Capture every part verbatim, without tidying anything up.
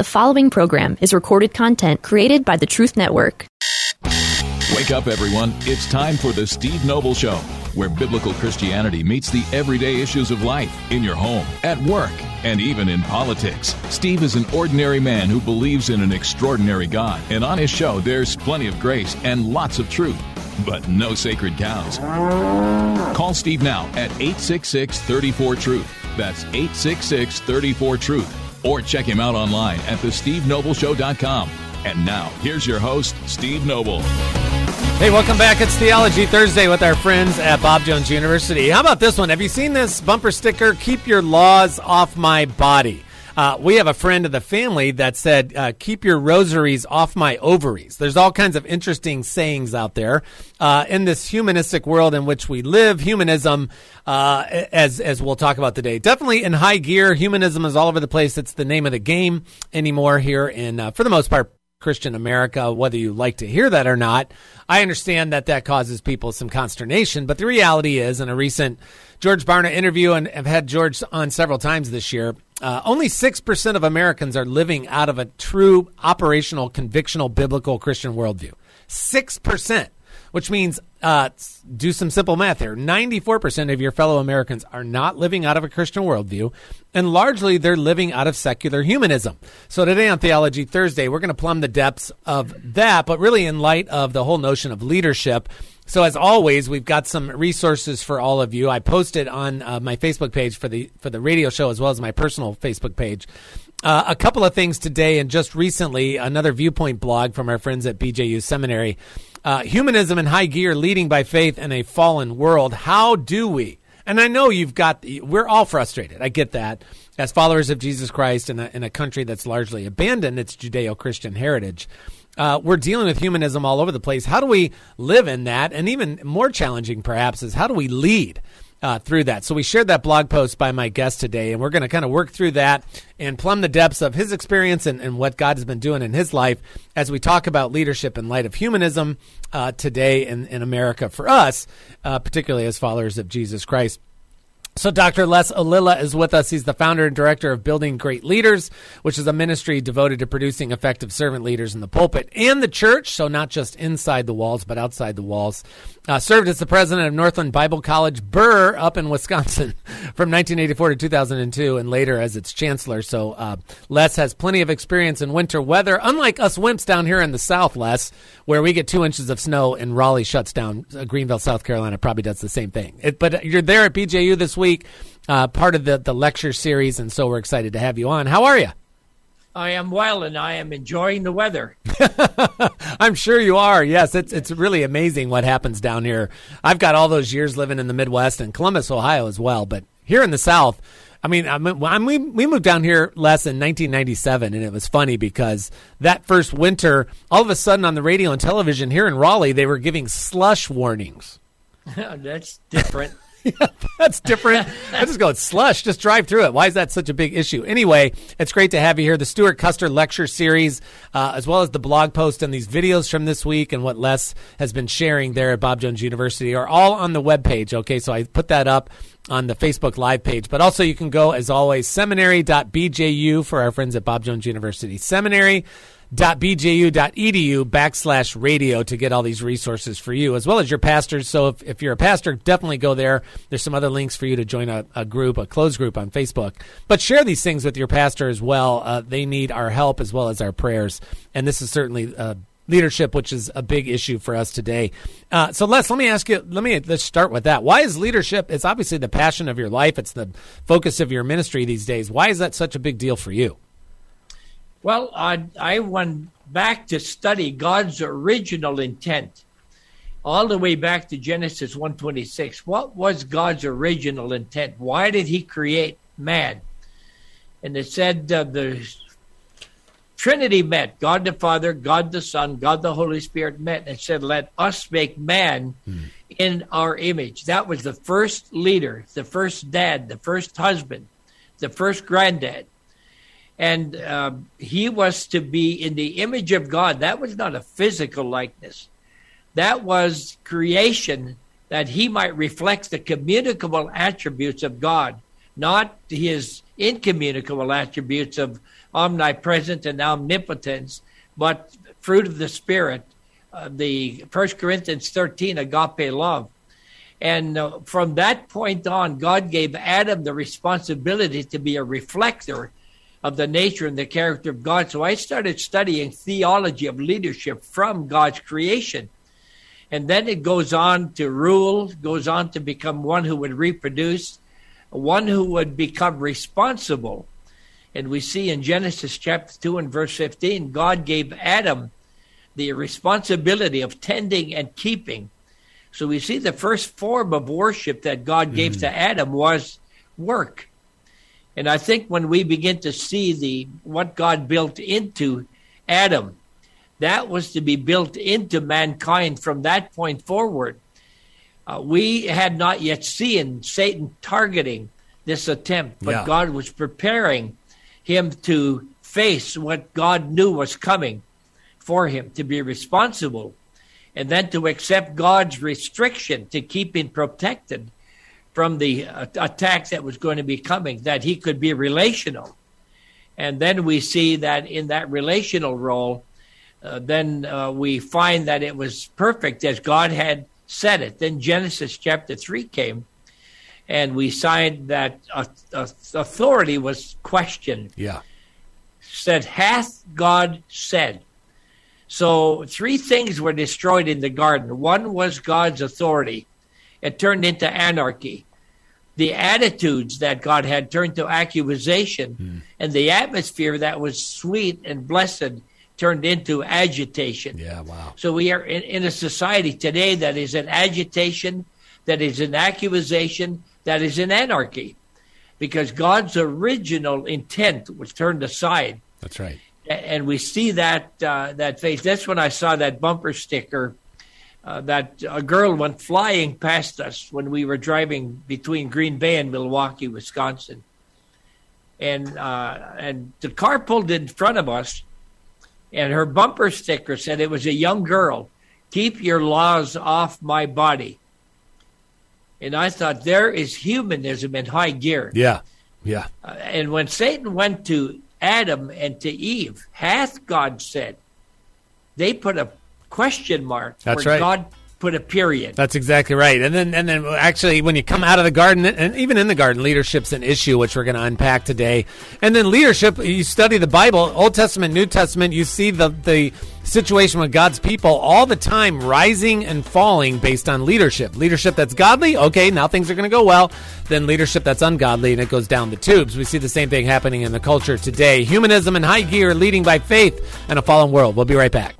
The following program is recorded content created by the Truth Network. Wake up, everyone. It's time for the Steve Noble Show, where biblical Christianity meets the everyday issues of life in your home, at work, and even in politics. Steve is an ordinary man who believes in an extraordinary God, and on his show, there's plenty of grace and lots of truth, but no sacred cows. Call Steve now at eight six six, three four, truth. That's eight six six, three four, truth. Or check him out online at the steve noble show dot com. And now, here's your host, Steve Noble. Hey, welcome back. It's Theology Thursday with our friends at Bob Jones University. How about this one? Have you seen this bumper sticker, "Keep your laws off my body"? Uh, we have a friend of the family that said, uh, "Keep your rosaries off my ovaries." There's all kinds of interesting sayings out there. Uh, in this humanistic world in which we live, humanism, uh, as as we'll talk about today, definitely in high gear. Humanism is all over the place. It's the name of the game anymore here in, uh, for the most part, Christian America, whether you like to hear that or not. I understand that that causes people some consternation, but the reality is, in a recent George Barna interview, and I've had George on several times this year, uh, only six percent of Americans are living out of a true operational, convictional, biblical Christian worldview. six percent, which means, uh, do some simple math here, ninety-four percent of your fellow Americans are not living out of a Christian worldview, and largely they're living out of secular humanism. So today on Theology Thursday, we're going to plumb the depths of that, but really in light of the whole notion of leadership. So as always, we've got some resources for all of you. I posted on uh, my Facebook page for the for the radio show as well as my personal Facebook page uh, a couple of things today, and just recently another Viewpoint blog from our friends at B J U Seminary. Uh, Humanism in High Gear, Leading by Faith in a Fallen World. How do we? And I know you've got, we're all frustrated. I get that. As followers of Jesus Christ in a, in a country that's largely abandoned its Judeo-Christian heritage, uh, we're dealing with humanism all over the place. How do we live in that? And even more challenging, perhaps, is how do we lead uh, through that? So we shared that blog post by my guest today, and we're going to kind of work through that and plumb the depths of his experience and, and what God has been doing in his life as we talk about leadership in light of humanism uh, today in, in America for us, uh, particularly as followers of Jesus Christ. So Doctor Les Olila is with us. He's the founder and director of Building Great Leaders, which is a ministry devoted to producing effective servant leaders in the pulpit and the church, so not just inside the walls, but outside the walls. Uh, served as the president of Northland Bible College, Burr, up in Wisconsin from nineteen eighty-four to two thousand two, and later as its chancellor. So uh, Les has plenty of experience in winter weather, unlike us wimps down here in the South, Les, where we get two inches of snow and Raleigh shuts down. Uh, Greenville, South Carolina probably does the same thing. It, but you're there at B J U this week, uh, part of the, the lecture series, and so we're excited to have you on. How are you? I am well, and I am enjoying the weather. I'm sure you are. Yes, it's it's really amazing what happens down here. I've got all those years living in the Midwest and Columbus, Ohio as well, but here in the South, I mean, I mean we we moved down here less in nineteen ninety-seven, and it was funny because that first winter, all of a sudden on the radio and television here in Raleigh, they were giving slush warnings. That's different. Yeah, that's different. I just go, it's slush. Just drive through it. Why is that such a big issue? Anyway, it's great to have you here. The Stuart Custer Lecture Series, uh, as well as the blog post and these videos from this week and what Les has been sharing there at Bob Jones University are all on the webpage. Okay, so I put that up on the Facebook Live page. But also you can go, as always, seminary dot b j u for our friends at Bob Jones University. Seminary dot b j u dot e d u backslash radio to get all these resources for you, as well as your pastors. So if, if you're a pastor, definitely go there. There's some other links for you to join a, a group, a closed group on Facebook. But share these things with your pastor as well. Uh, they need our help as well as our prayers. And this is certainly uh, leadership, which is a big issue for us today. Uh, so Les, let me ask you, let me, let's start with that. Why is leadership, it's obviously the passion of your life. It's the focus of your ministry these days. Why is that such a big deal for you? Well, I, I went back to study God's original intent, all the way back to Genesis one twenty-six. What was God's original intent? Why did he create man? And it said uh, the Trinity met. God the Father, God the Son, God the Holy Spirit met and said, let us make man hmm. in our image. That was the first leader, the first dad, the first husband, the first granddad. And uh, he was to be in the image of God. That was not a physical likeness. That was creation that he might reflect the communicable attributes of God, not his incommunicable attributes of, omnipresent and omnipotence, but fruit of the Spirit, uh, the First Corinthians thirteen, agape love. And uh, from that point on, God gave Adam the responsibility to be a reflector of the nature and the character of God. So I started studying theology of leadership from God's creation. And then it goes on to rule, goes on to become one who would reproduce, one who would become responsible. And we see in Genesis chapter two and verse fifteen, God gave Adam the responsibility of tending and keeping. So we see the first form of worship that God gave mm. to Adam was work. And I think when we begin to see the what God built into Adam, that was to be built into mankind from that point forward. Uh, we had not yet seen Satan targeting this attempt, but yeah. God was preparing him to face what God knew was coming for him, to be responsible, and then to accept God's restriction to keep him protected from the uh, attack that was going to be coming, that he could be relational. And then we see that in that relational role, uh, then uh, we find that it was perfect as God had said it. Then Genesis chapter three came, and we signed that uh, uh, authority was questioned. Yeah. Said, hath God said? So three things were destroyed in the garden. One was God's authority. It turned into anarchy. The attitudes that God had turned to accusation, mm. and the atmosphere that was sweet and blessed turned into agitation. Yeah, wow. So we are in, in a society today that is in agitation, that is in accusation, that is in anarchy, because God's original intent was turned aside. That's right. And we see that uh, that face. That's when I saw that bumper sticker uh, that a girl went flying past us when we were driving between Green Bay and Milwaukee, Wisconsin. And uh, and the car pulled in front of us, and her bumper sticker said, it was a young girl, keep your laws off my body. And I thought, there is humanism in high gear. Yeah, yeah. Uh, and when Satan went to Adam and to Eve, hath God said, they put a question mark. That's where right. God put a period. That's exactly right. And then, and then, actually, when you come out of the garden, and even in the garden, leadership's an issue, which we're going to unpack today. And then leadership, you study the Bible, Old Testament, New Testament, you see the the situation with God's people all the time rising and falling based on leadership. Leadership that's godly, okay, now things are going to go well. Then leadership that's ungodly, and it goes down the tubes. We see the same thing happening in the culture today. Humanism in high gear, leading by faith in a fallen world. We'll be right back.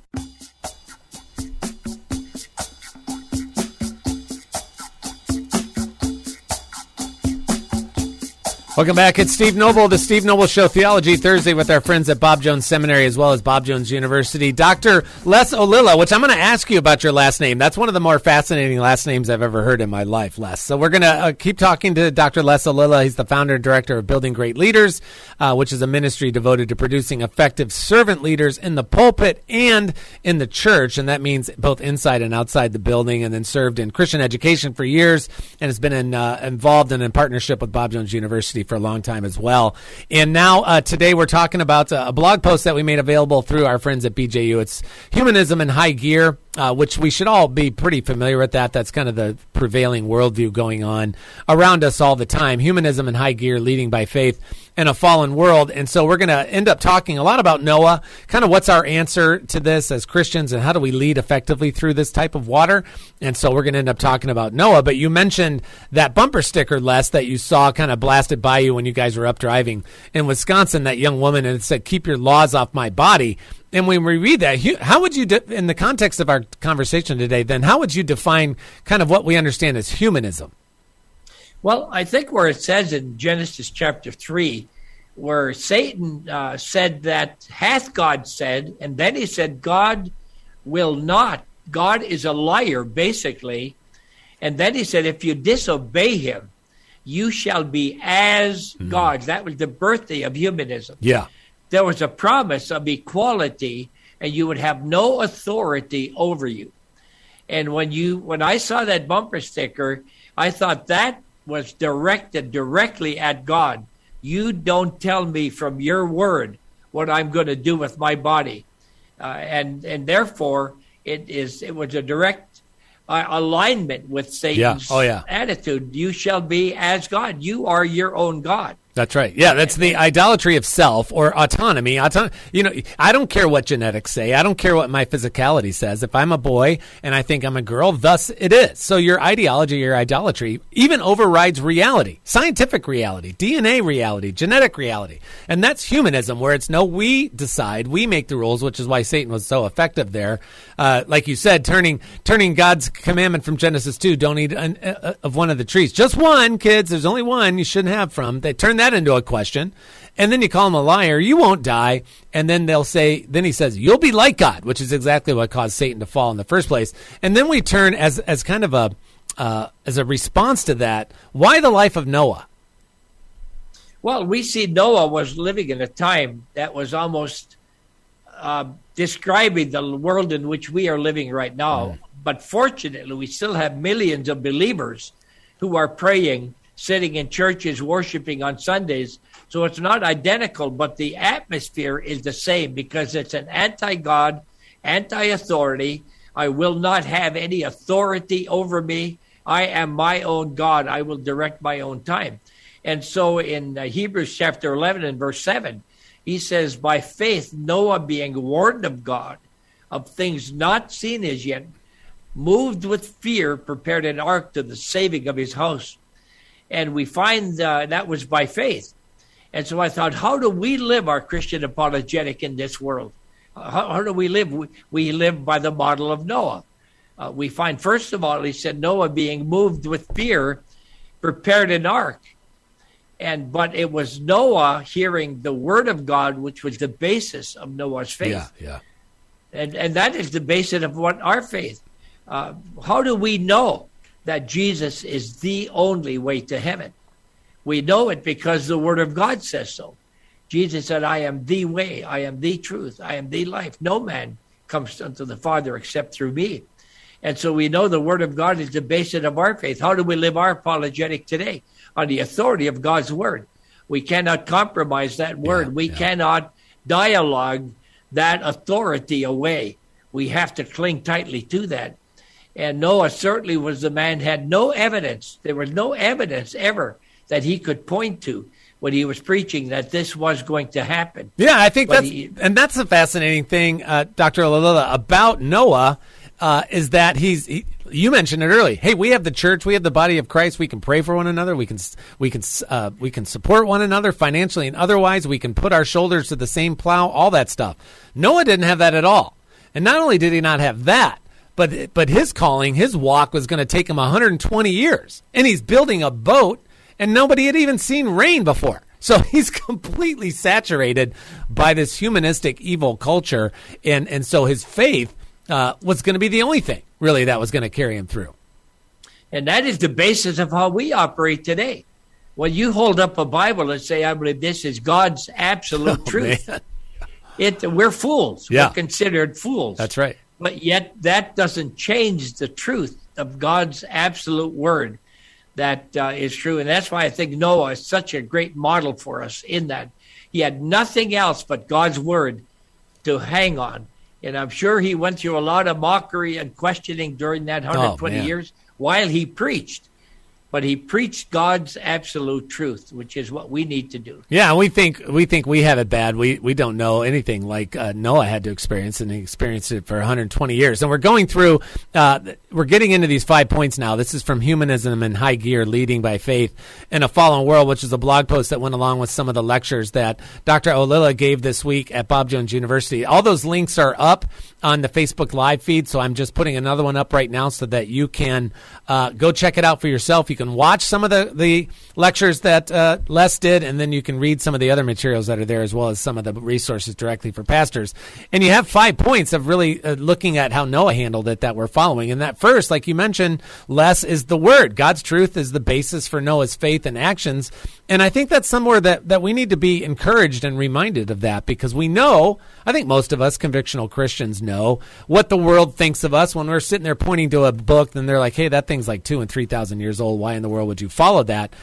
Welcome back. It's Steve Noble, the Steve Noble Show, Theology Thursday with our friends at Bob Jones Seminary as well as Bob Jones University. Doctor Les Olilla, which I'm going to ask you about your last name. That's one of the more fascinating last names I've ever heard in my life, Les. So we're going to uh, keep talking to Doctor Les Olilla. He's the founder and director of Building Great Leaders, uh, which is a ministry devoted to producing effective servant leaders in the pulpit and in the church. And that means both inside and outside the building, and then served in Christian education for years and has been in, uh, involved and in partnership with Bob Jones University for a long time as well. And now uh, today we're talking about a blog post that we made available through our friends at B J U. It's Humanism in High Gear, uh, which we should all be pretty familiar with that. That's kind of the prevailing worldview going on around us all the time. Humanism in High Gear, leading by faith in a fallen world. And so we're going to end up talking a lot about Noah, kind of what's our answer to this as Christians, and how do we lead effectively through this type of water. And so we're going to end up talking about Noah. But you mentioned that bumper sticker, Les, that you saw kind of blasted by you when you guys were up driving in Wisconsin, that young woman, and it said, keep your laws off my body. And when we read that, how would you, de- in the context of our conversation today, then how would you define kind of what we understand as humanism? Well, I think where it says in Genesis chapter three, where Satan uh, said that hath God said, and then he said God will not. God is a liar, basically. And then he said, if you disobey him, you shall be as mm. God. That was the birthday of humanism. Yeah. There was a promise of equality, and you would have no authority over you. And when you, when I saw that bumper sticker, I thought that was directed directly at God. You don't tell me from your word what I'm going to do with my body. Uh, and and therefore, it is it was a direct uh, alignment with Satan's yeah. Oh, yeah. attitude. You shall be as God. You are your own God. That's right. Yeah, that's the idolatry of self or autonomy. Auton- you know, I don't care what genetics say. I don't care what my physicality says. If I'm a boy and I think I'm a girl, thus it is. So your ideology, your idolatry even overrides reality, scientific reality, D N A reality, genetic reality. And that's humanism, where it's no, we decide, we make the rules, which is why Satan was so effective there. Uh, like you said, turning turning God's commandment from Genesis two, don't eat an, uh, of one of the trees. Just one, kids. There's only one you shouldn't have from. They turn that into a question, and then you call him a liar. You won't die. And then they'll say, then he says, you'll be like God, which is exactly what caused Satan to fall in the first place. And then we turn as as kind of a uh, as a response to that. Why the life of Noah? Well, we see Noah was living in a time that was almost uh, describing the world in which we are living right now. Mm. But fortunately, we still have millions of believers who are praying, sitting in churches, worshiping on Sundays. So it's not identical, but the atmosphere is the same because it's an anti-God, anti-authority. I will not have any authority over me. I am my own God. I will direct my own time. And so in uh, Hebrews chapter eleven and verse seven, he says, by faith, Noah being warned of God, of things not seen as yet, moved with fear, prepared an ark to the saving of his house. And we find uh, that was by faith. And so I thought, how do we live our Christian apologetic in this world? How, how do we live? We, we live by the model of Noah. Uh, we find, first of all, he said, Noah being moved with fear, prepared an ark. And but it was Noah hearing the word of God, which was the basis of Noah's faith. Yeah, yeah. And, and that is the basis of what our faith. Uh, how do we know that Jesus is the only way to heaven? We know it because the Word of God says so. Jesus said, I am the way, I am the truth, I am the life. No man comes unto the Father except through me. And so we know the Word of God is the basis of our faith. How do we live our apologetic today? On the authority of God's Word. We cannot compromise that Word. Yeah, we yeah. cannot dialogue that authority away. We have to cling tightly to that. And Noah certainly was the man, had no evidence. There was no evidence ever that he could point to when he was preaching that this was going to happen. Yeah, I think But that's, he- and that's the fascinating thing, uh, Doctor Olilella, about Noah, uh, is that he's, he, you mentioned it early. Hey, we have the church, we have the body of Christ, we can pray for one another, we can, we can, uh, we can support one another financially and otherwise, we can put our shoulders to the same plow, all that stuff. Noah didn't have that at all. And not only did he not have that, But but his calling, his walk was going to take him one hundred twenty years. And he's building a boat, and nobody had even seen rain before. So he's completely saturated by this humanistic evil culture. And, and so his faith uh, was going to be the only thing, really, that was going to carry him through. And that is the basis of how we operate today. When you hold up a Bible and say, I believe this is God's absolute Oh, truth, man. it we're fools. Yeah. We're considered fools. That's right. But yet that doesn't change the truth of God's absolute word that uh, is true. And that's why I think Noah is such a great model for us in that he had nothing else but God's word to hang on. And I'm sure he went through a lot of mockery and questioning during that one hundred twenty Oh, man. years while he preached. But he preached God's absolute truth, which is what we need to do. Yeah, we think we think we have it bad. We we don't know anything like uh, Noah had to experience, and he experienced it for one hundred twenty years. And we're going through, uh, we're getting into these five points now. This is from Humanism in High Gear, Leading by Faith in a Fallen World, which is a blog post that went along with some of the lectures that Doctor Olilella gave this week at Bob Jones University. All those links are up on the Facebook Live feed, so I'm just putting another one up right now so that you can uh, go check it out for yourself. You can watch some of the, the lectures that uh, Les did, and then you can read some of the other materials that are there, as well as some of the resources directly for pastors. And you have five points of really uh, looking at how Noah handled it that we're following. And that first, like you mentioned, Les, is the word. God's truth is the basis for Noah's faith and actions. And I think that's somewhere that, that we need to be encouraged and reminded of that, because we know, I think most of us convictional Christians know what the world thinks of us when we're sitting there pointing to a book and they're like, hey, that thing's like two and three thousand years old. Why in the world would you follow that?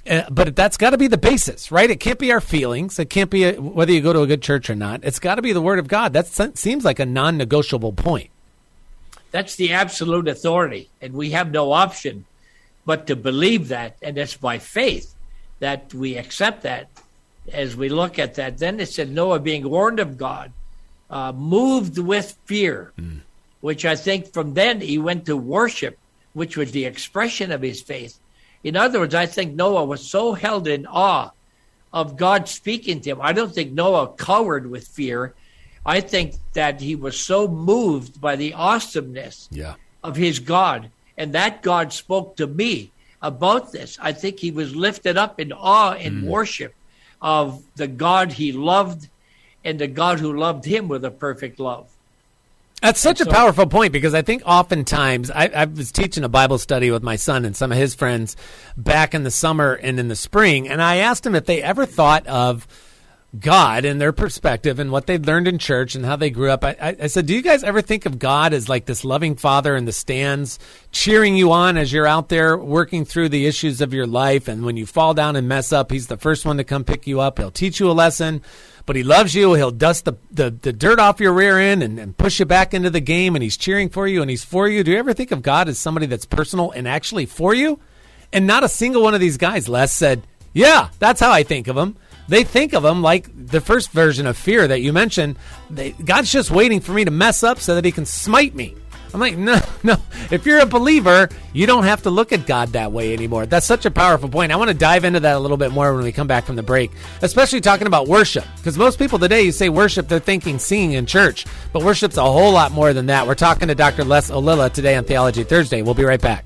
Uh, but that's got to be the basis, right? It can't be our feelings. It can't be a, whether you go to a good church or not. It's got to be the Word of God. That seems like a non-negotiable point. That's the absolute authority, and we have no option but to believe that, and it's by faith that we accept that. As we look at that, then it said Noah being warned of God, uh, moved with fear, mm. which I think from then he went to worship, which was the expression of his faith. In other words, I think Noah was so held in awe of God speaking to him. I don't think Noah cowered with fear. I think that he was so moved by the awesomeness yeah. of his God, and that God spoke to me about this. I think he was lifted up in awe and mm. worship of the God he loved and the God who loved him with a perfect love. That's such so, a powerful point, because I think oftentimes I, I was teaching a Bible study with my son and some of his friends back in the summer and in the spring, and I asked them if they ever thought of God and their perspective and what they'd learned in church and how they grew up. I, I, I said, do you guys ever think of God as like this loving father in the stands cheering you on as you're out there working through the issues of your life? And when you fall down and mess up, he's the first one to come pick you up. He'll teach you a lesson, but he loves you. He'll dust the, the, the dirt off your rear end and, and push you back into the game, and he's cheering for you and he's for you. Do you ever think of God as somebody that's personal and actually for you? And not a single one of these guys, Les, said, yeah, that's how I think of him. They think of him like the first version of fear that you mentioned. They, God's just waiting for me to mess up so that he can smite me. I'm like, no, no. If you're a believer, you don't have to look at God that way anymore. That's such a powerful point. I want to dive into that a little bit more when we come back from the break, especially talking about worship. Because most people today, you say worship, they're thinking singing in church. But worship's a whole lot more than that. We're talking to Doctor Les Olila today on Theology Thursday. We'll be right back.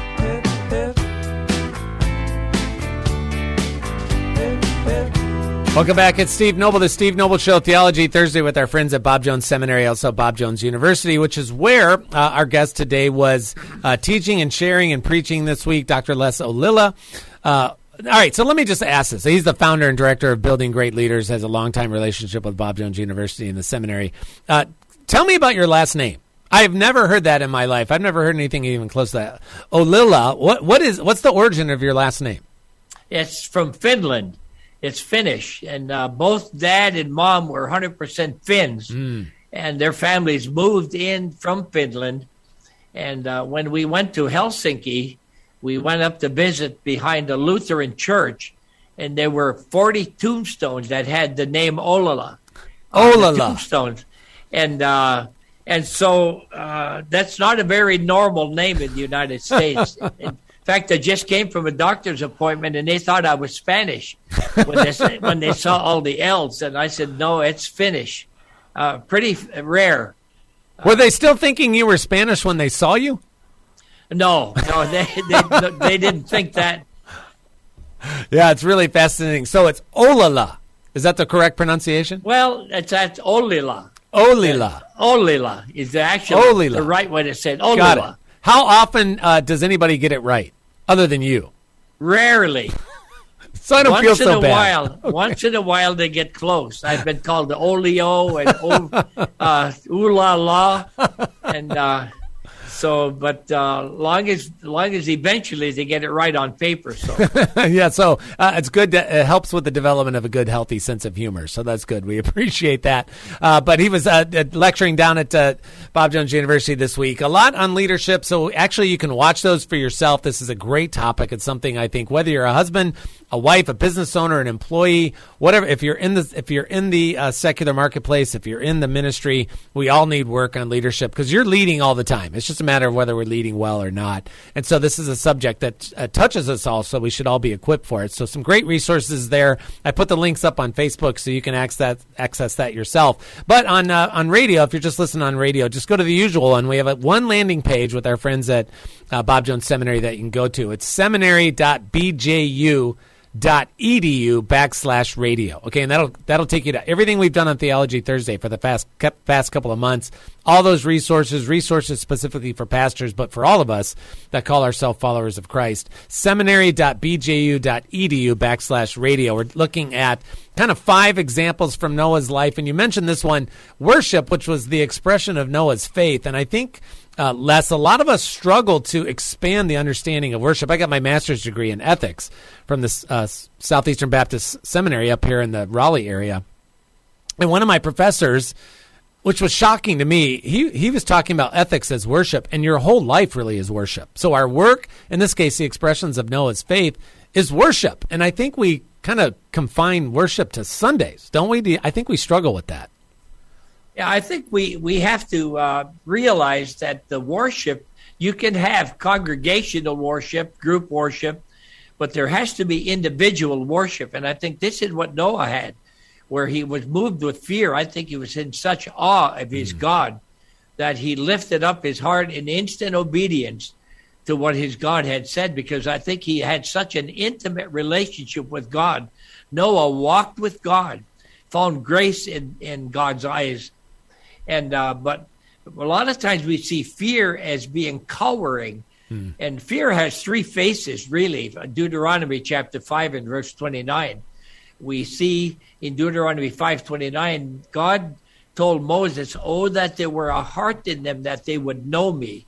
Welcome back. It's Steve Noble, the Steve Noble Show, Theology Thursday, with our friends at Bob Jones Seminary, also Bob Jones University, which is where uh, our guest today was uh, teaching and sharing and preaching this week, Doctor Les Olila. Uh, all right, so let me just ask this. He's the founder and director of Building Great Leaders, has a long-time relationship with Bob Jones University and the seminary. Uh, tell me about your last name. I have never heard that in my life. I've never heard anything even close to that. Olila, what, what is, what's the origin of your last name? It's from Finland. It's Finnish, and uh, both dad and mom were one hundred percent Finns, mm. and their families moved in from Finland. And uh, when we went to Helsinki, we went up to visit behind a Lutheran church, and there were forty tombstones that had the name Olila. Olila. Tombstones. And, uh, and so uh, that's not a very normal name in the United States. And, in fact, I just came from a doctor's appointment, and they thought I was Spanish when they, when they saw all the L's. And I said, no, it's Finnish. Uh, pretty rare. Were they still thinking you were Spanish when they saw you? No, no, they they, they didn't think that. Yeah, it's really fascinating. So it's Olila. Is that the correct pronunciation? Well, it's at Olila. Olila. Uh, Olila is actually Olila. The right way to say it. Olila. Got it. How often uh, does anybody get it right, other than you? Rarely. So I don't once feel so in a bad. While, okay. Once in a while, they get close. I've been called the Olio and o, uh, Ooh La La, and uh, so. But uh, long as long as eventually they get it right on paper. So yeah, so uh, it's good. To, it helps with the development of a good, healthy sense of humor. So that's good. We appreciate that. Uh, but he was uh, lecturing down at uh, Bob Jones University this week, a lot on leadership. So actually, you can watch those for yourself. This is a great topic. It's something I think whether you're a husband, a wife, a business owner, an employee, whatever. If you're in the if you're in the uh, secular marketplace, if you're in the ministry, we all need work on leadership because you're leading all the time. It's just a matter of whether we're leading well or not. And so this is a subject that uh, touches us all, so we should all be equipped for it. So some great resources there. I put the links up on Facebook so you can access that, access that yourself. But on uh, on radio, if you're just listening on radio, just go to the usual one. We have a, one landing page with our friends at uh, Bob Jones Seminary that you can go to. It's seminary dot b j u dot edu backslash radio. Okay, and that'll that'll take you to everything we've done on Theology Thursday for the past past couple of months. All those resources, resources specifically for pastors, but for all of us that call ourselves followers of Christ. seminary dot b j u dot edu backslash radio. We're looking at kind of five examples from Noah's life, and you mentioned this one, worship, which was the expression of Noah's faith. And I think uh, Les, a lot of us struggle to expand the understanding of worship. I got my master's degree in ethics from the uh, Southeastern Baptist Seminary up here in the Raleigh area. And one of my professors, which was shocking to me, he, he was talking about ethics as worship, and your whole life really is worship. So our work, in this case, the expressions of Noah's faith, is worship. And I think we kind of confine worship to Sundays, don't we? I think we struggle with that. Yeah, I think we, we have to uh, realize that the worship, you can have congregational worship, group worship, but there has to be individual worship. And I think this is what Noah had, where he was moved with fear. I think he was in such awe of his mm. God that he lifted up his heart in instant obedience to what his God had said, because I think he had such an intimate relationship with God. Noah walked with God, found grace in, in God's eyes. And uh, but a lot of times we see fear as being cowering. Hmm. And fear has three faces, really. Deuteronomy chapter five and verse twenty-nine. We see in Deuteronomy five twenty-nine, God told Moses, oh, that there were a heart in them, that they would know me,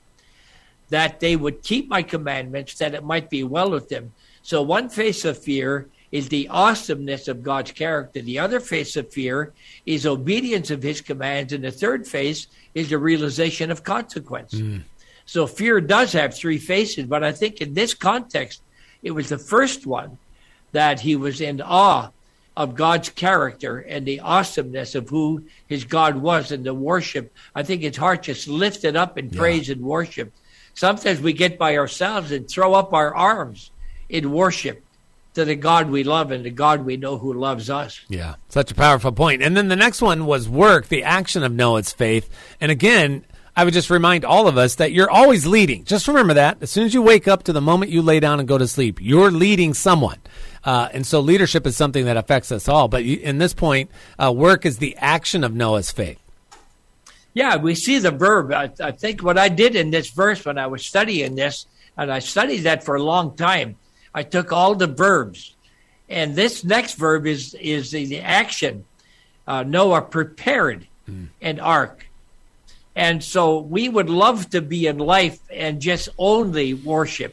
that they would keep my commandments, that it might be well with them. So one face of fear is the awesomeness of God's character. The other face of fear is obedience of his commands. And the third face is the realization of consequence. Mm. So fear does have three faces, but I think in this context, it was the first one, that he was in awe of God's character and the awesomeness of who his God was, and the worship. I think his heart just lifted up in yeah. praise and worship. Sometimes we get by ourselves and throw up our arms in worship to the God we love and the God we know who loves us. Yeah, such a powerful point. And then the next one was work, the action of Noah's faith. And again, I would just remind all of us that you're always leading. Just remember that. As soon as you wake up to the moment you lay down and go to sleep, you're leading someone. Uh, and so leadership is something that affects us all. But you, in this point, uh, work is the action of Noah's faith. Yeah, we see the verb. I, I think what I did in this verse when I was studying this, and I studied that for a long time, I took all the verbs. And this next verb is, is the, the action. Uh, Noah prepared mm. an ark. And so we would love to be in life and just only worship.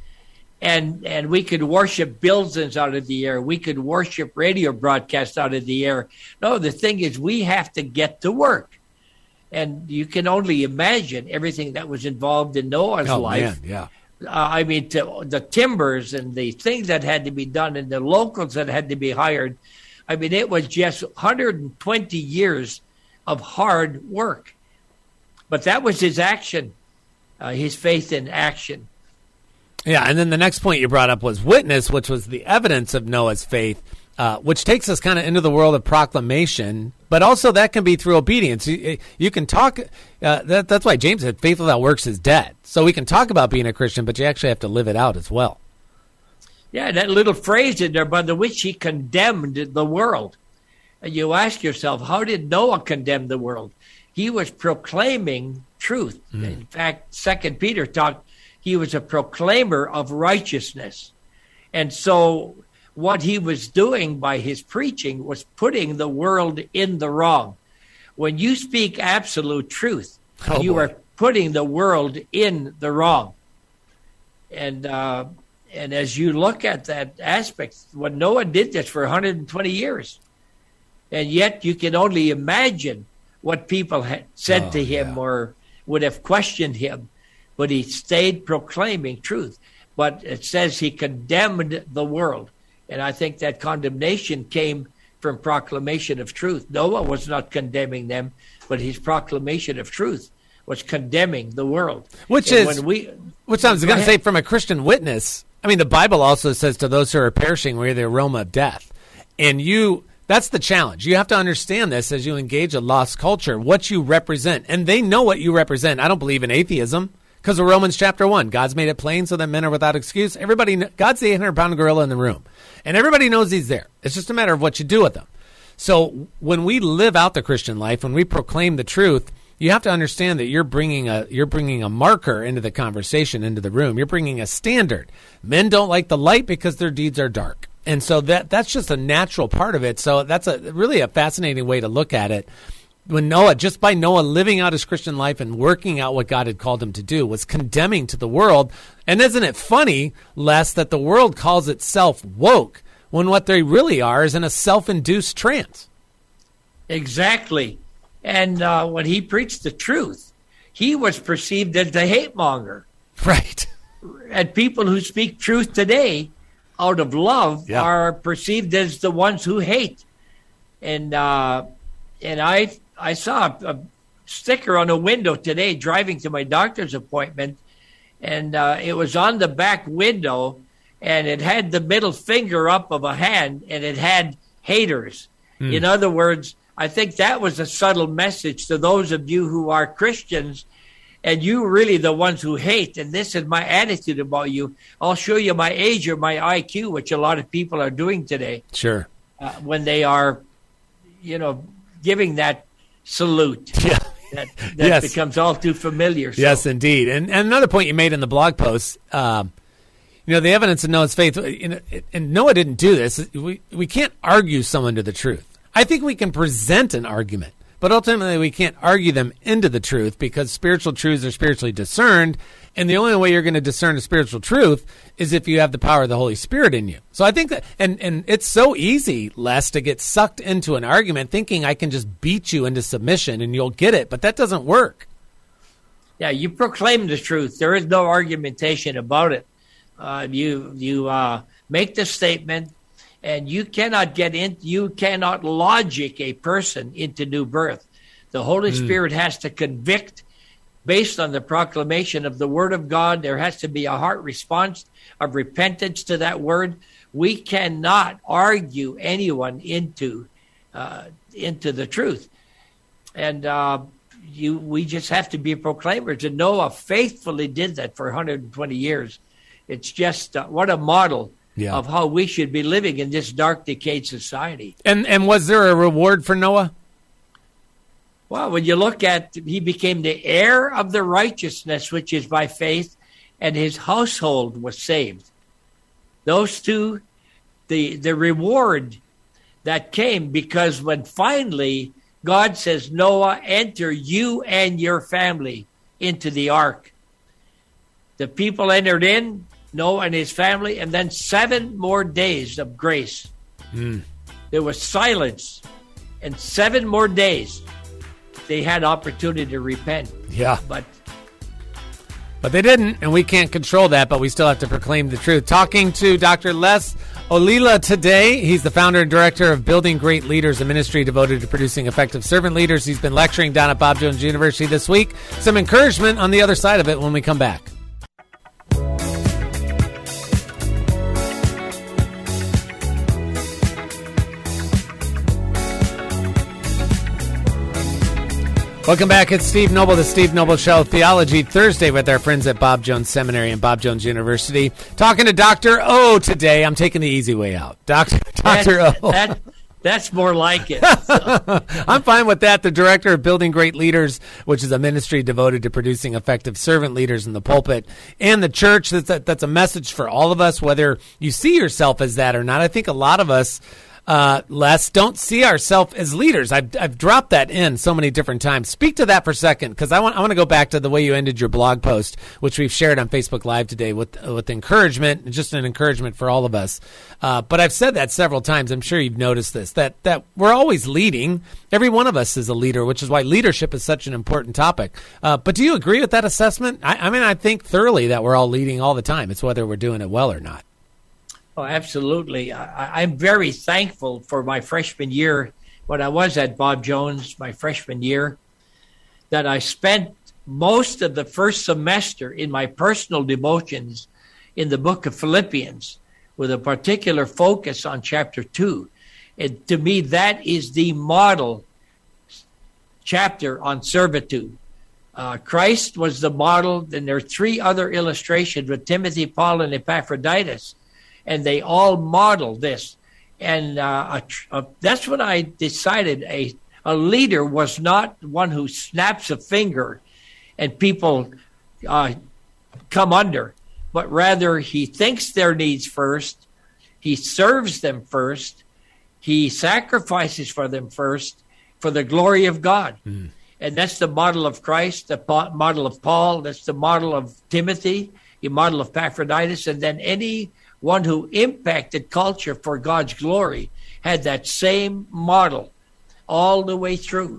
And and we could worship buildings out of the air. We could worship radio broadcasts out of the air. No, the thing is, we have to get to work. And you can only imagine everything that was involved in Noah's oh, life. Man, yeah. Uh, I mean, to, the timbers and the things that had to be done and the locals that had to be hired. I mean, it was just one hundred twenty years of hard work. But that was his action, uh, his faith in action. Yeah, and then the next point you brought up was witness, which was the evidence of Noah's faith, uh, which takes us kind of into the world of proclamation, but also that can be through obedience. You, you can talk, uh, that, that's why James said, faith without works is dead. So we can talk about being a Christian, but you actually have to live it out as well. Yeah, that little phrase in there, by the which he condemned the world. And you ask yourself, how did Noah condemn the world? He was proclaiming truth. Mm. In fact, Second Peter talked, he was a proclaimer of righteousness. And so what he was doing by his preaching was putting the world in the wrong. When you speak absolute truth, oh, you boy. are putting the world in the wrong. And uh, and as you look at that aspect, when Noah did this for one hundred twenty years, and yet you can only imagine what people had said oh, to him yeah. or would have questioned him. But he stayed proclaiming truth. But it says he condemned the world. And I think that condemnation came from proclamation of truth. Noah was not condemning them, but his proclamation of truth was condemning the world. Which and is, when we, which I was going to say, from a Christian witness, I mean, the Bible also says to those who are perishing, we're the aroma of death. And you... That's the challenge. You have to understand this as you engage a lost culture, what you represent. And they know what you represent. I don't believe in atheism because of Romans chapter one. God's made it plain so that men are without excuse. Everybody, God's the eight hundred pound gorilla in the room. And everybody knows he's there. It's just a matter of what you do with them. So when we live out the Christian life, when we proclaim the truth, you have to understand that you're bringing a you're bringing a marker into the conversation, into the room. You're bringing a standard. Men don't like the light because their deeds are dark. And so that that's just a natural part of it. So that's a really a fascinating way to look at it. when Noah, just by Noah living out his Christian life and working out what God had called him to do, was condemning to the world. And isn't it funny, Les, that the world calls itself woke when what they really are is in a self-induced trance? Exactly. And uh, when he preached the truth, he was perceived as the hate monger. Right. And people who speak truth today out of love yeah. are perceived as the ones who hate. And uh, and I I saw a, a sticker on a window today driving to my doctor's appointment, and uh, it was on the back window, and it had the middle finger up of a hand, and it had haters. Mm. In other words, I think that was a subtle message to those of you who are Christians, and you really the ones who hate. And this is my attitude about you. I'll show you my age or my I Q, which a lot of people are doing today. Sure. Uh, when they are, you know, giving that salute. Yeah. That, that yes. becomes all too familiar. So. Yes, indeed. And, and another point you made in the blog post, um, you know, the evidence of Noah's faith, and Noah didn't do this. We, we can't argue someone to the truth. I think we can present an argument, but ultimately we can't argue them into the truth because spiritual truths are spiritually discerned. And the only way you're going to discern a spiritual truth is if you have the power of the Holy Spirit in you. So I think that, and, and it's so easy, Les, to get sucked into an argument thinking I can just beat you into submission and you'll get it, but that doesn't work. Yeah, you proclaim the truth. There is no argumentation about it. Uh, you you uh, make the statement, and you cannot get in. You cannot logic a person into new birth. The Holy mm. Spirit has to convict based on the proclamation of the Word of God. There has to be a heart response of repentance to that Word. We cannot argue anyone into uh, into the truth, and uh, you. We just have to be proclaimers. And Noah faithfully did that for one hundred twenty years. It's just uh, what a model yeah. of how we should be living in this dark, decayed society. And and was there a reward for Noah? Well, when you look at, he became the heir of the righteousness, which is by faith, and his household was saved. Those two, the the reward that came, because when finally God says, Noah, enter you and your family into the ark. The people entered in, Noah and his family, and then seven more days of grace. Mm. There was silence, and seven more days they had opportunity to repent. Yeah. But but they didn't, and we can't control that, but we still have to proclaim the truth. Talking to Doctor Les Olila today. He's the founder and director of Building Great Leaders, a ministry devoted to producing effective servant leaders. He's been lecturing down at Bob Jones University this week. Some encouragement on the other side of it when we come back. Welcome back. It's Steve Noble, the Steve Noble Show, Theology Thursday with our friends at Bob Jones Seminary and Bob Jones University. Talking to Doctor O today. I'm taking the easy way out. Doctor Doctor O. That, that's more like it. So. I'm fine with that. The director of Building Great Leaders, which is a ministry devoted to producing effective servant leaders in the pulpit and the church. That's a, that's a message for all of us, whether you see yourself as that or not. I think a lot of us Uh, Les, don't see ourselves as leaders. I've I've dropped that in so many different times. Speak to that for a second, because I want I want to go back to the way you ended your blog post, which we've shared on Facebook Live today with with encouragement, just an encouragement for all of us. Uh, but I've said that several times. I'm sure you've noticed this, that that we're always leading. Every one of us is a leader, which is why leadership is such an important topic. Uh, but do you agree with that assessment? I, I mean, I think thoroughly that we're all leading all the time. It's whether we're doing it well or not. Oh, absolutely. I, I'm very thankful for my freshman year, when I was at Bob Jones, my freshman year, that I spent most of the first semester in my personal devotions in the book of Philippians, with a particular focus on chapter two. And to me, that is the model chapter on servitude. Uh, Christ was the model, and there are three other illustrations with Timothy, Paul, and Epaphroditus. And they all model this. And uh, a, a, that's when I decided a, a leader was not one who snaps a finger and people uh, come under, but rather he thinks their needs first, he serves them first, he sacrifices for them first, for the glory of God. Mm. And that's the model of Christ, the po- model of Paul, that's the model of Timothy, the model of Epaphroditus, and then anyone who impacted culture for God's glory had that same model all the way through.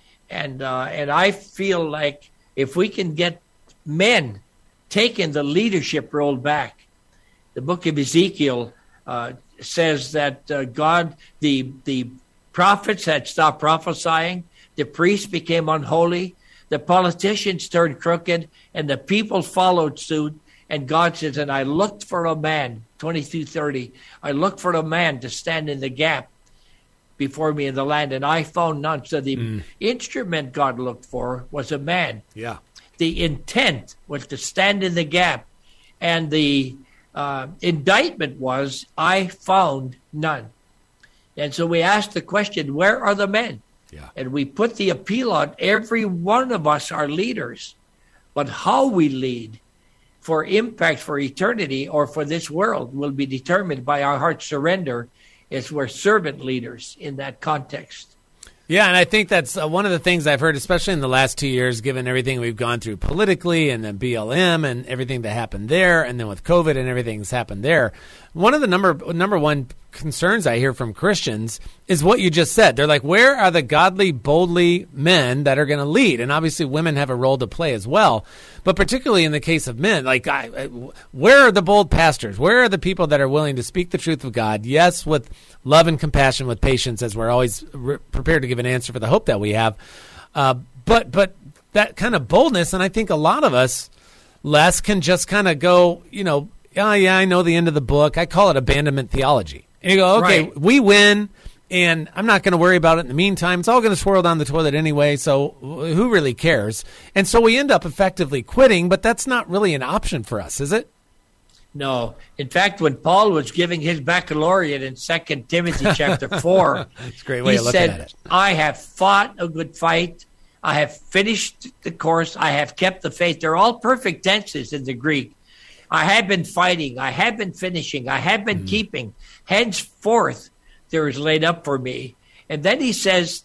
And uh, and I feel like if we can get men taking the leadership role back, the book of Ezekiel uh, says that uh, God, the the prophets had stopped prophesying, the priests became unholy, the politicians turned crooked, and the people followed suit. And God says, and I looked for a man, twenty-two thirty, I looked for a man to stand in the gap before me in the land, and I found none. So the mm. instrument God looked for was a man. Yeah. The intent was to stand in the gap, and the uh, indictment was, I found none. And so we asked the question, where are the men? Yeah. And we put the appeal on every one of us are leaders, but how we lead for impact for eternity or for this world will be determined by our heart surrender, as we're servant leaders in that context. Yeah, and I think that's uh, one of the things I've heard, especially in the last two years, given everything we've gone through politically and then B L M and everything that happened there, and then with COVID and everything that's happened there. One of the number number one concerns I hear from Christians is what you just said. They're like, where are the godly, boldly men that are going to lead? And obviously women have a role to play as well. But particularly in the case of men, like, I, I, where are the bold pastors? Where are the people that are willing to speak the truth of God? Yes, with love and compassion, with patience, as we're always re- prepared to give an answer for the hope that we have. Uh, but but that kind of boldness, and I think a lot of us, Les, can just kind of go, you know, oh, yeah, I know the end of the book. I call it abandonment theology. And you go, okay, right. We win, and I'm not going to worry about it in the meantime. It's all going to swirl down the toilet anyway, so who really cares? And so we end up effectively quitting, but that's not really an option for us, is it? No. In fact, when Paul was giving his baccalaureate in Second Timothy chapter four, that's a great way he of looking said, at it. I have fought a good fight. I have finished the course. I have kept the faith. They're all perfect tenses in the Greek. I have been fighting. I have been finishing. I have been mm. keeping. Henceforth, there is laid up for me. And then he says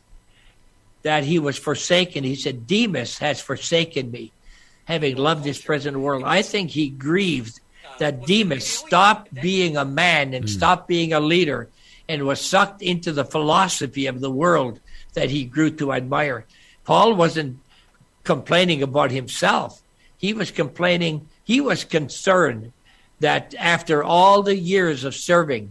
that he was forsaken. He said, Demas has forsaken me, having loved this present world. I think he grieved that Demas stopped being a man and mm. stopped being a leader and was sucked into the philosophy of the world that he grew to admire. Paul wasn't complaining about himself. He was complaining, he was concerned that after all the years of serving,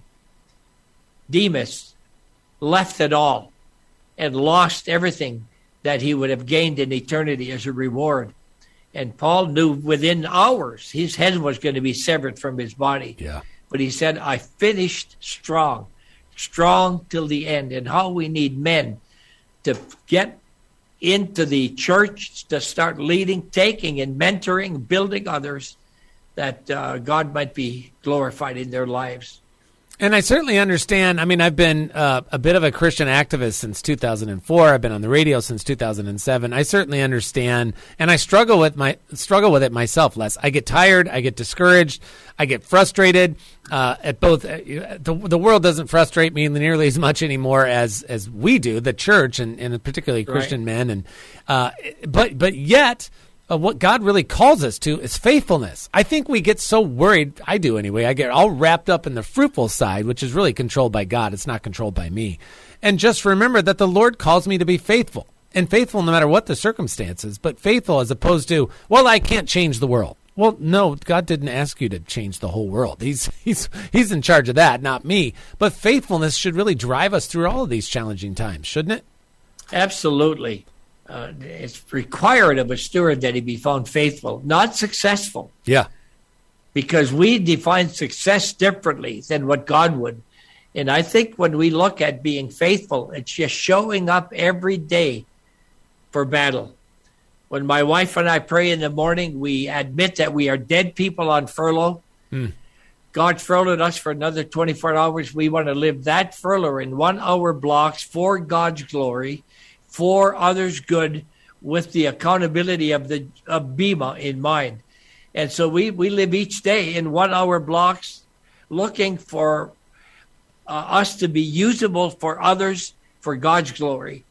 Demas left it all and lost everything that he would have gained in eternity as a reward. And Paul knew within hours his head was going to be severed from his body. Yeah. But he said, I finished strong, strong till the end. And how we need men to get into the church, to start leading, taking and mentoring, building others, that uh, God might be glorified in their lives. And I certainly understand. I mean, I've been uh, a bit of a Christian activist since two thousand four. I've been on the radio since two thousand seven. I certainly understand, and I struggle with my struggle with it myself, Les. I get tired. I get discouraged. I get frustrated. Uh, at both, uh, the the world doesn't frustrate me nearly as much anymore as as we do, the church, and, and particularly Christian right. men. And uh, but but yet. Uh, what God really calls us to is faithfulness. I think we get so worried, I do anyway, I get all wrapped up in the fruitful side, which is really controlled by God. It's not controlled by me. And just remember that the Lord calls me to be faithful, and faithful no matter what the circumstances, but faithful as opposed to, well, I can't change the world. Well, no, God didn't ask you to change the whole world. He's he's he's in charge of that, not me. But faithfulness should really drive us through all of these challenging times, shouldn't it? Absolutely. Uh, it's required of a steward that he be found faithful, not successful. Yeah. Because we define success differently than what God would. And I think when we look at being faithful, it's just showing up every day for battle. When my wife and I pray in the morning, we admit that we are dead people on furlough. Mm. God furloughed us for another twenty-four hours. We want to live that furlough in one-hour blocks for God's glory, for others' good, with the accountability of the of Bema in mind. And so we, we live each day in one-hour blocks, looking for uh, us to be usable for others, for God's glory.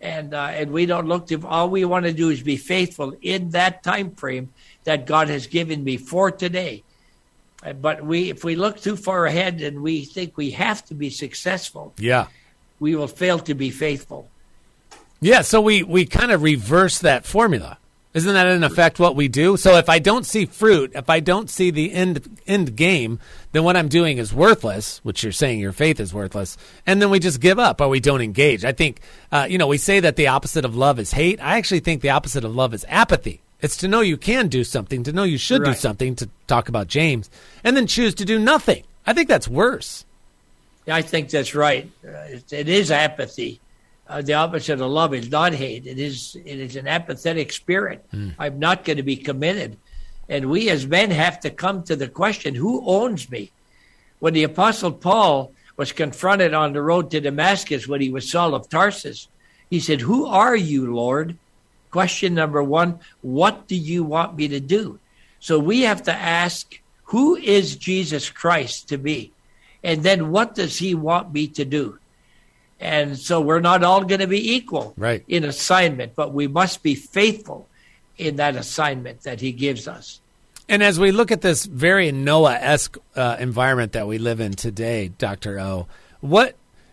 And uh, and we don't look to, all we want to do is be faithful in that time frame that God has given me for today. Uh, but we, if we look too far ahead and we think we have to be successful, yeah, we will fail to be faithful. Yeah, so we, we kind of reverse that formula. Isn't that in effect what we do? So if I don't see fruit, if I don't see the end end game, then what I'm doing is worthless, which you're saying your faith is worthless, and then we just give up or we don't engage. I think, uh, you know, we say that the opposite of love is hate. I actually think the opposite of love is apathy. It's to know you can do something, to know you should right. do something, to talk about James, and then choose to do nothing. I think that's worse. I think that's right. Uh, it, it is apathy. Uh, the opposite of love is not hate. It is it is an apathetic spirit. Mm. I'm not going to be committed. And we as men have to come to the question, who owns me? When the Apostle Paul was confronted on the road to Damascus when he was Saul of Tarsus, he said, who are you, Lord? Question number one, what do you want me to do? So we have to ask, who is Jesus Christ to me? And then what does he want me to do? And so we're not all going to be equal right. in assignment, but we must be faithful in that assignment that he gives us. And as we look at this very Noah-esque uh, environment that we live in today, Doctor O, what,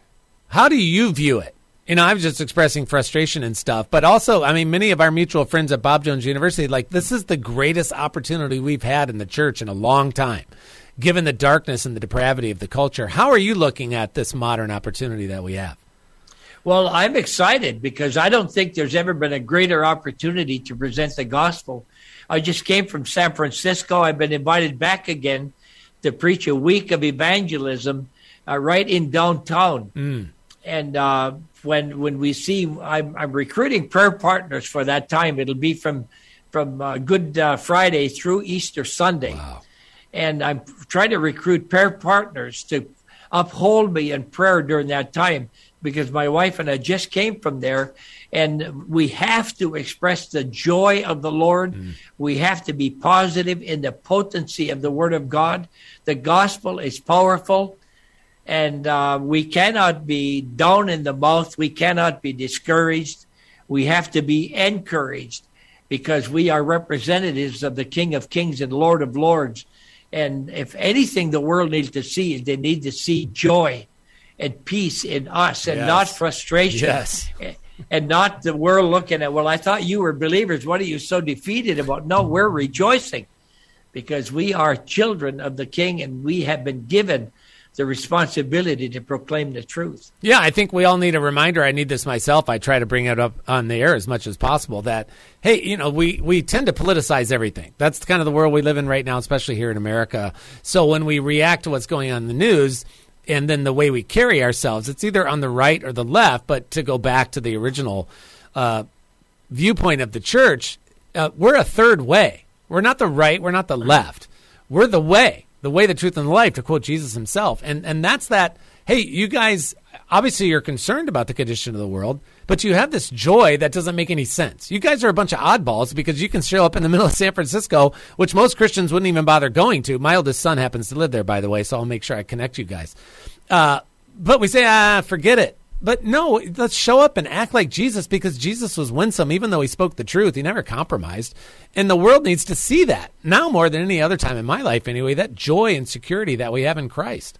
how do you view it? You know, I was just expressing frustration and stuff, but also, I mean, many of our mutual friends at Bob Jones University, like, this is the greatest opportunity we've had in the church in a long time, given the darkness and the depravity of the culture. How are you looking at this modern opportunity that we have? Well, I'm excited because I don't think there's ever been a greater opportunity to present the gospel. I just came from San Francisco. I've been invited back again to preach a week of evangelism uh, right in downtown. Mm. And uh, when when we see, I'm, I'm recruiting prayer partners for that time. It'll be from, from uh, Good uh, Friday through Easter Sunday. Wow. And I'm trying to recruit prayer partners to uphold me in prayer during that time, because my wife and I just came from there, and we have to express the joy of the Lord. Mm. We have to be positive in the potency of the Word of God. The gospel is powerful, and uh, we cannot be down in the mouth. We cannot be discouraged. We have to be encouraged, because we are representatives of the King of Kings and Lord of Lords. And if anything the world needs to see is they need to see joy and peace in us, and yes. not frustration. Yes. And not the world looking at, well, I thought you were believers. What are you so defeated about? No, we're rejoicing because we are children of the King, and we have been given the responsibility to proclaim the truth. Yeah, I think we all need a reminder. I need this myself. I try to bring it up on the air as much as possible that, hey, you know, we, we tend to politicize everything. That's kind of the world we live in right now, especially here in America. So when we react to what's going on in the news, and then the way we carry ourselves, it's either on the right or the left. But to go back to the original uh, viewpoint of the church, uh, we're a third way. We're not the right. We're not the left. We're the way, the way, the truth, and the life, to quote Jesus himself. And and that's that, hey, you guys, obviously you're concerned about the condition of the world, but you have this joy that doesn't make any sense. You guys are a bunch of oddballs because you can show up in the middle of San Francisco, which most Christians wouldn't even bother going to. My oldest son happens to live there, by the way, so I'll make sure I connect you guys. Uh, but we say, ah, forget it. But no, let's show up and act like Jesus, because Jesus was winsome. Even though he spoke the truth, he never compromised. And the world needs to see that now more than any other time in my life anyway, that joy and security that we have in Christ.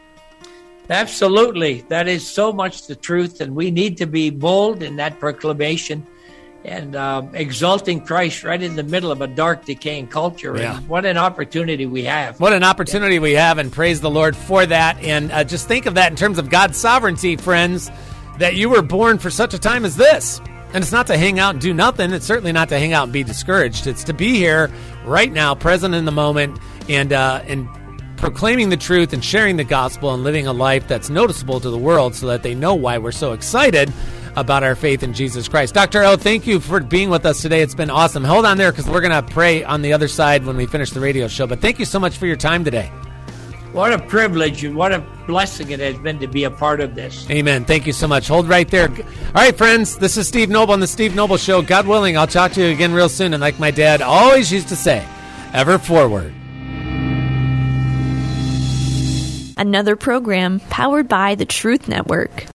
Absolutely. That is so much the truth, and we need to be bold in that proclamation and um, exalting Christ right in the middle of a dark, decaying culture. Yeah. And what an opportunity we have. What an opportunity yeah. we have, and praise the Lord for that. And uh, just think of that in terms of God's sovereignty, friends, that you were born for such a time as this. And it's not to hang out and do nothing. It's certainly not to hang out and be discouraged. It's to be here right now, present in the moment, and uh, and proclaiming the truth and sharing the gospel and living a life that's noticeable to the world so that they know why we're so excited about our faith in Jesus Christ. Doctor O, thank you for being with us today. It's been awesome. Hold on there, because we're going to pray on the other side when we finish the radio show. But thank you so much for your time today. What a privilege and what a blessing it has been to be a part of this. Amen. Thank you so much. Hold right there. All right, friends, this is Steve Noble on the Steve Noble Show. God willing, I'll talk to you again real soon. And like my dad always used to say, ever forward. Another program powered by the Truth Network.